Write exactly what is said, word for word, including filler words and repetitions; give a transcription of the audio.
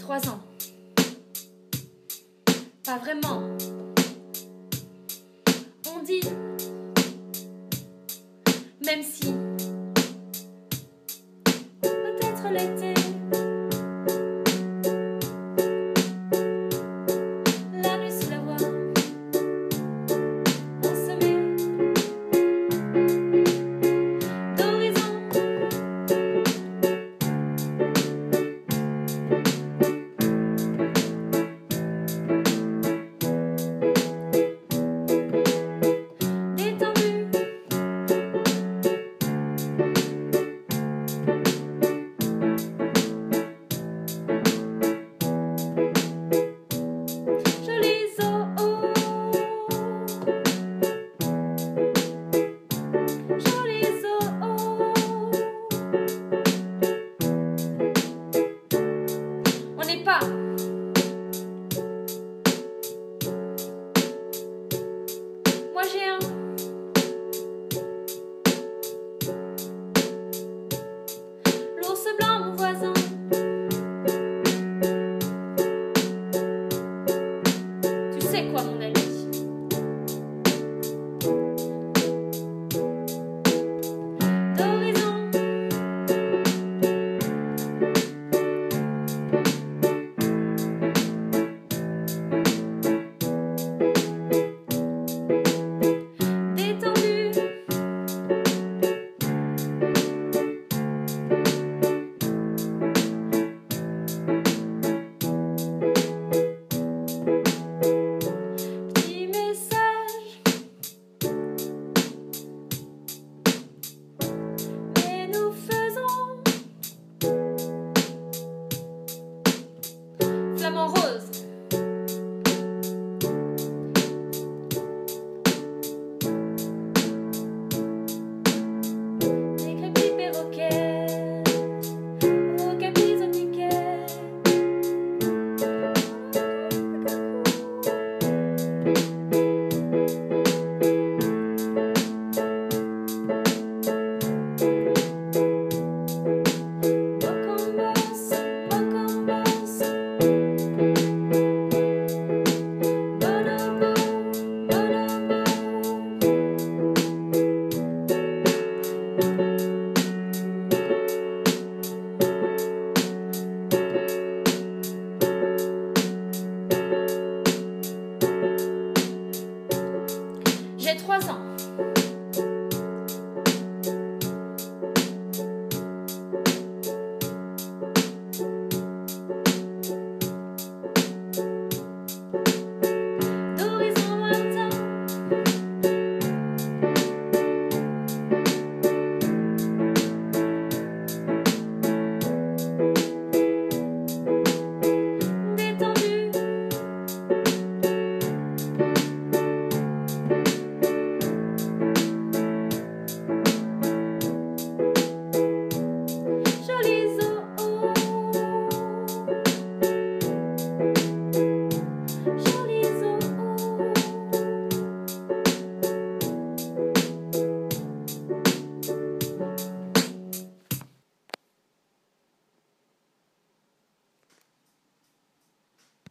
trois ans. Pas vraiment. On dit, même si peut-être l'été, la nuit sous la voie, on se met d'horizon. Détendu, jolis eaux, jolis eaux. On n'est pas moi j'ai un l'ours blanc, mon voisin. Tu sais quoi, mon ami? D'horizon, détendu, petit message. Et nous faisons flamant rose.